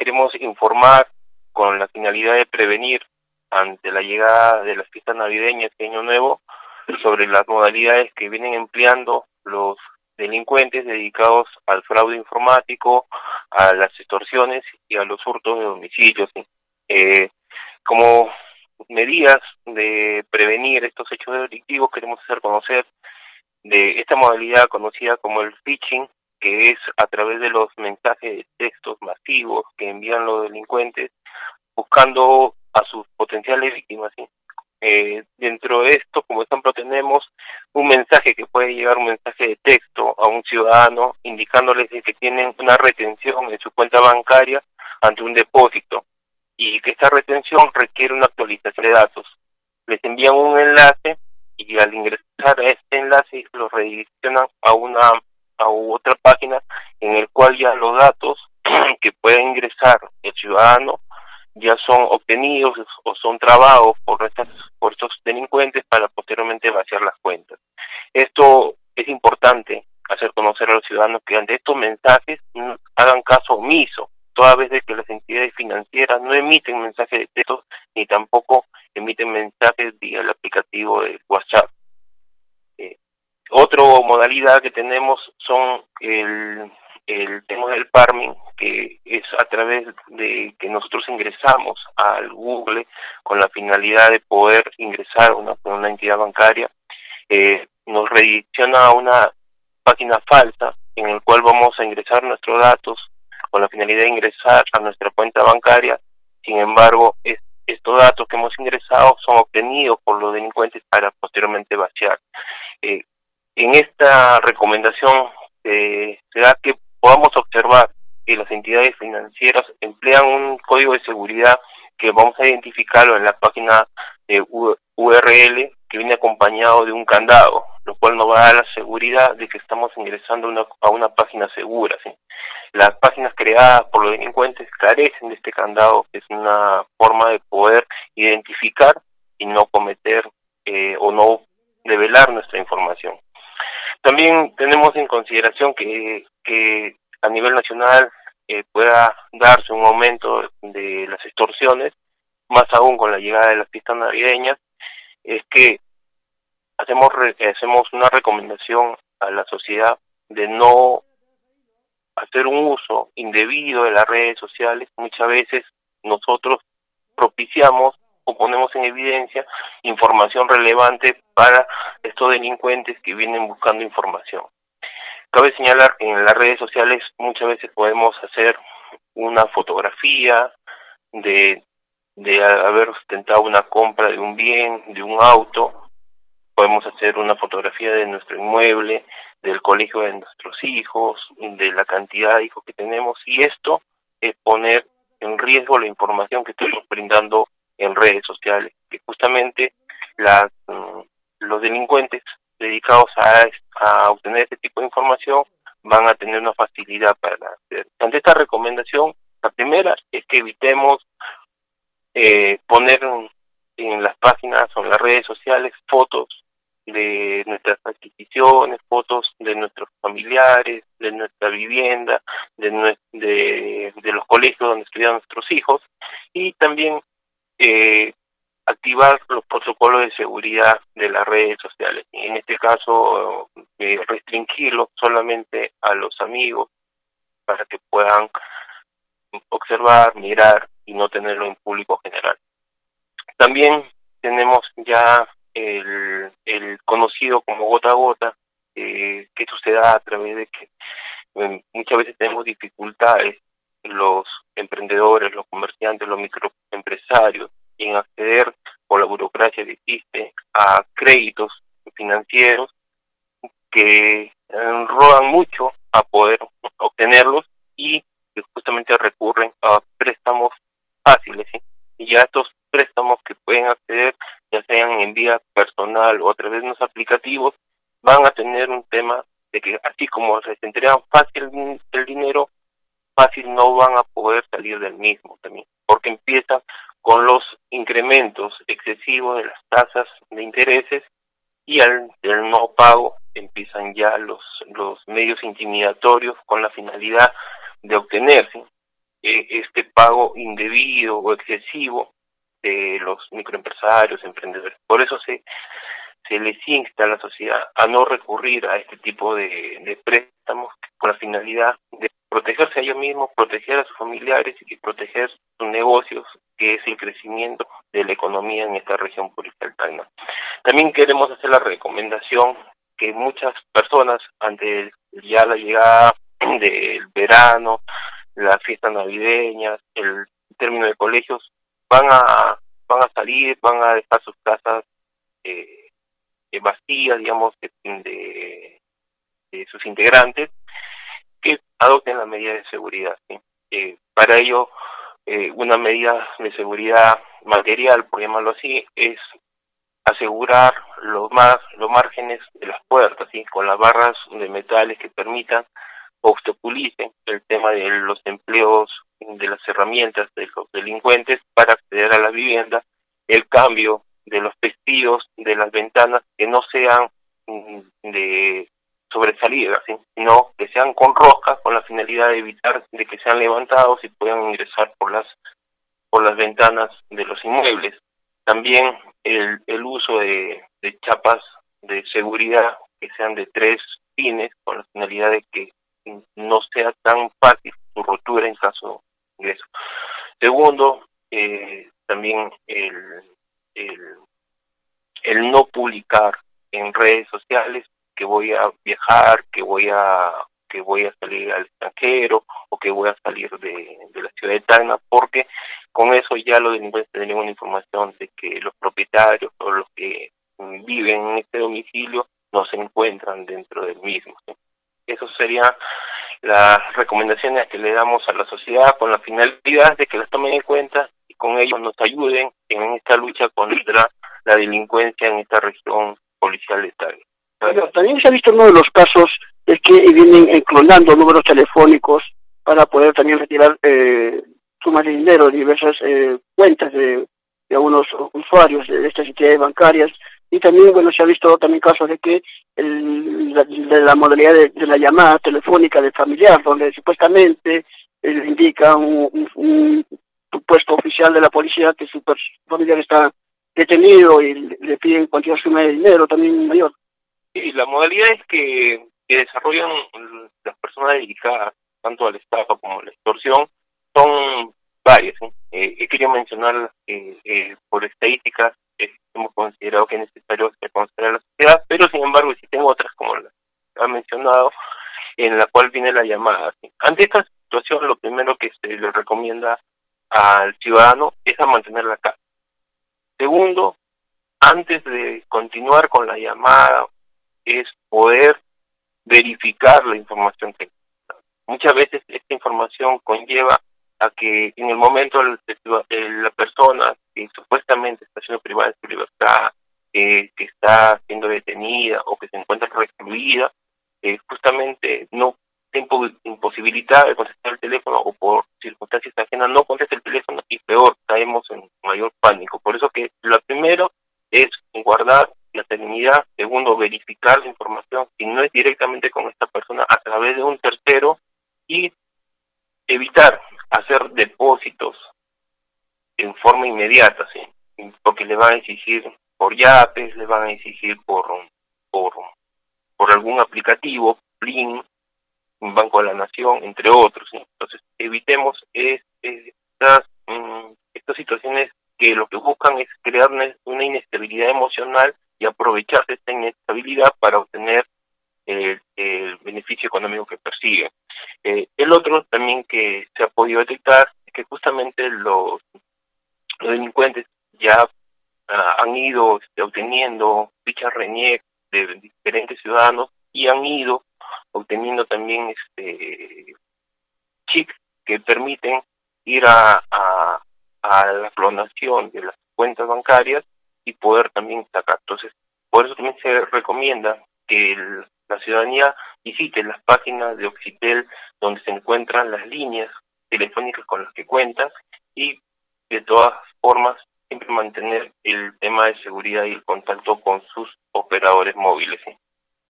queremos informar con la finalidad de prevenir ante la llegada de las fiestas navideñas y Año Nuevo sobre las modalidades que vienen empleando los delincuentes dedicados al fraude informático, a las extorsiones y a los hurtos de domicilios. Como medidas de prevenir estos hechos delictivos, queremos hacer conocer de esta modalidad conocida como el phishing, que es a través de los mensajes de textos masivos que envían los delincuentes buscando a sus potenciales víctimas, ¿sí? Dentro de esto, como ejemplo, tenemos un mensaje que puede llegar, un mensaje de texto a un ciudadano indicándoles que tienen una retención en su cuenta bancaria ante un depósito y que esta retención requiere una actualización de datos. Les envían un enlace y al ingresar a este enlace los redireccionan a otra página en el cual ya los datos que puede ingresar el ciudadano ya son obtenidos o son trabados por estos delincuentes para posteriormente vaciar las cuentas. Esto es importante hacer conocer a los ciudadanos que ante estos mensajes hagan caso omiso, toda vez de que las entidades financieras no emiten mensajes de texto ni tampoco emiten mensajes vía el aplicativo de WhatsApp. Otra modalidad que tenemos son el tema del farming, que es a través de que nosotros ingresamos al Google con la finalidad de poder ingresar a una entidad bancaria, nos redirecciona a una página falsa en el cual vamos a ingresar nuestros datos con la finalidad de ingresar a nuestra cuenta bancaria. Sin embargo, estos datos que hemos ingresado son obtenidos por los delincuentes para posteriormente vaciar. En esta recomendación se da que podamos observar que las entidades financieras emplean un código de seguridad que vamos a identificarlo en la página de URL, que viene acompañado de un candado, lo cual nos va a dar la seguridad de que estamos ingresando a una página segura, ¿sí? Las páginas creadas por los delincuentes carecen de este candado, que es una forma de poder identificar y no cometer o no revelar nuestra información. También tenemos en consideración que a nivel nacional pueda darse un aumento de las extorsiones, más aún con la llegada de las fiestas navideñas. Es que hacemos una recomendación a la sociedad de no hacer un uso indebido de las redes sociales. Muchas veces nosotros propiciamos o ponemos en evidencia información relevante para estos delincuentes que vienen buscando información. Cabe señalar que en las redes sociales muchas veces podemos hacer una fotografía de haber ostentado una compra de un bien, de un auto. Podemos hacer una fotografía de nuestro inmueble, del colegio de nuestros hijos, de la cantidad de hijos que tenemos, y esto es poner en riesgo la información que estamos brindando en redes sociales, que justamente los delincuentes dedicados a obtener este tipo de información van a tener una facilidad para hacer. Ante esta recomendación, la primera es que evitemos poner en las páginas o en las redes sociales fotos de nuestras adquisiciones, fotos de nuestros familiares, de nuestra vivienda, de los colegios donde estudian nuestros hijos, y también activar los protocolos de seguridad de las redes sociales. Y en este caso, restringirlo solamente a los amigos para que puedan observar, mirar y no tenerlo en público general. También tenemos ya el conocido como gota a gota, que esto se da a través de que muchas veces tenemos dificultades los emprendedores, los comerciantes, los microempresarios en acceder por la burocracia que existe a créditos financieros que roban mucho a poder obtenerlos y que justamente recurren a préstamos fáciles, ¿sí? Y ya estos préstamos que pueden acceder, ya sean en vía personal o a través de unos aplicativos, van a tener un tema de que así como les entregan fácil el dinero, fácil no van a poder salir del mismo también, porque empiezan con los incrementos excesivos de las tasas de intereses y al no pago empiezan ya los medios intimidatorios con la finalidad de obtenerse. este pago indebido o excesivo de los microempresarios, emprendedores. Por eso se les insta a la sociedad a no recurrir a este tipo de préstamos con la finalidad de protegerse a ellos mismos, proteger a sus familiares y proteger sus negocios, que es el crecimiento de la economía en esta región policial Tacna. También queremos hacer la recomendación que muchas personas, ante ya la llegada del verano, las fiestas navideñas, el término de colegios, van a salir, van a dejar sus casas vacías, digamos, de sus integrantes, que adopten la medida de seguridad, ¿sí? Para ello, una medida de seguridad material, por llamarlo así, es asegurar los márgenes de las puertas, ¿sí? Con las barras de metales que permitan obstaculicen el tema de los empleos de las herramientas de los delincuentes para acceder a la vivienda, el cambio de los pestillos de las ventanas que no sean de sobresalida, ¿sí? Sino que sean con rosca, con la finalidad de evitar de que sean levantados y puedan ingresar por las ventanas de los inmuebles. También el uso de chapas de seguridad que sean de 3 pines, con la finalidad de que no sea tan fácil su rotura en caso de eso. Segundo, también el no publicar en redes sociales que voy a viajar, que voy a salir al extranjero o que voy a salir de la ciudad de Tacna, porque con eso ya los delincuentes tendrían una información de que los propietarios o los que viven en este domicilio no se encuentran dentro del mismo, ¿sí? Eso serían las recomendaciones que le damos a la sociedad con la finalidad de que las tomen en cuenta y con ello nos ayuden en esta lucha contra la delincuencia en esta región policial de Tacna. Bueno, también se ha visto uno de los casos es que vienen clonando números telefónicos para poder también retirar sumas de dinero de diversas cuentas de algunos usuarios de estas entidades bancarias. Y también, bueno, se ha visto también casos de que la modalidad de la llamada telefónica del familiar, donde supuestamente le indica un supuesto oficial de la policía que su familiar está detenido y le piden cualquier suma de dinero también mayor. Y la modalidad es que desarrollan las personas dedicadas tanto a la estafa como a la extorsión son varias, ¿sí? He querido mencionar por estadísticas hemos considerado que es necesario reconocer a la sociedad, pero sin embargo existen otras como la que ha mencionado, en la cual viene la llamada, ¿sí? Ante esta situación, lo primero que se le recomienda al ciudadano es a mantener la calma. Segundo, antes de continuar con la llamada, es poder verificar la información técnica. Muchas veces esta información conlleva a que en el momento la persona que supuestamente está siendo privada de su libertad, que está siendo detenida o que se encuentra recluida, justamente no imposibilitada de contestar el teléfono o por circunstancias ajenas no contesta el teléfono y peor, caemos en mayor pánico. Por eso que lo primero es guardar la serenidad. Segundo, verificar la información si no es directamente con esta persona a través de un tercero y evitar hacer depósitos en forma inmediata, ¿sí? Porque le van a exigir por yapes, le van a exigir por algún aplicativo, Plin, Banco de la Nación, entre otros, ¿sí? Entonces evitemos estas situaciones que lo que buscan es crear una inestabilidad emocional y aprovecharse esta inestabilidad para obtener el beneficio económico que persiguen. El otro también que se ha podido detectar es que justamente los delincuentes ya han ido obteniendo fichas RENIEC de diferentes ciudadanos y han ido obteniendo también chips que permiten ir a la clonación de las cuentas bancarias y poder también sacar. Entonces, por eso también se recomienda que la ciudadanía visite las páginas de Oxitel donde se encuentran las líneas telefónicas con las que cuentas y de todas formas siempre mantener el tema de seguridad y el contacto con sus operadores móviles, ¿sí?